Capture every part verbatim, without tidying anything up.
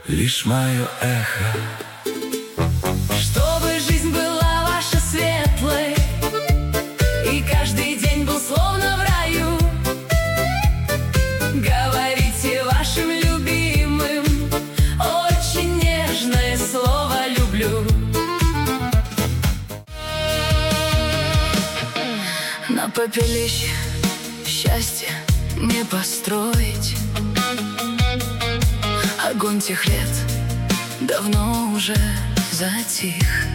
лишь мое эхо. Чтобы жизнь была ваша светлой, и каждый день был словно в раю. Говорите вашим любимым очень нежное слово «люблю». На попелище счастье не построить. Огонь тех лет давно уже затих,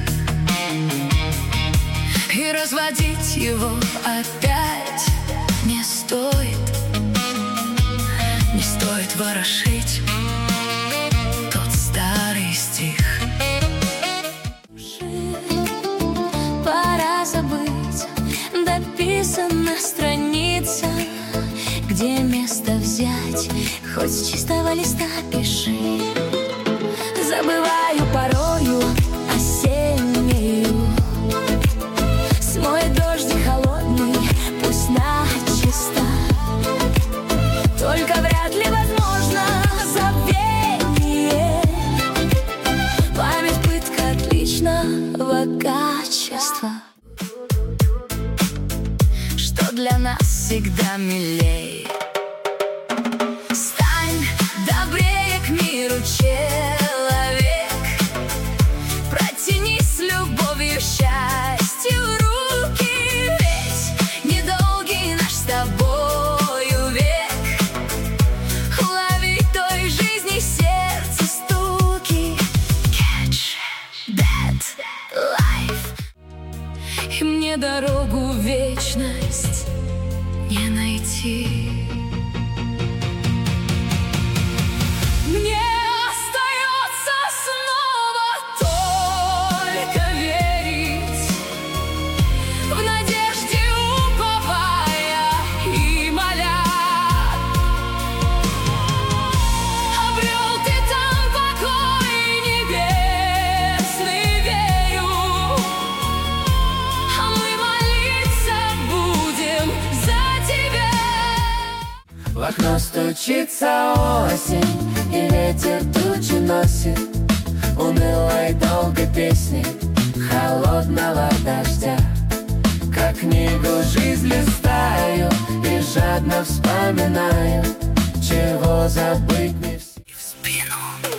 и разводить его опять не стоит. Не стоит ворошить тот старый стих. Пора забыть, дописана страница, где место взять, хоть с чистого листа пиши. Забываю порою осеннюю, смоет дождь холодный, пусть начисто. Только вряд ли возможно забвение. Память пытка отличного качества, что для нас всегда милей. Стань добрее к миру, человек, протяни с любовью счастью руки, ведь недолгий наш с тобою век. Лови той жизни сердце стуки. Catch that life. И мне дорогу в вечность не найти. Мне остается снова только верить, в надежде уповая и моля. Обрел ты там покой небесный, верю, а мы молиться будем за тебя. В окно стучится осень, и ветер тучи носит унылой долгой песни холодного дождя. Как книгу жизнь листаю и жадно вспоминаю, чего забыть не в В спину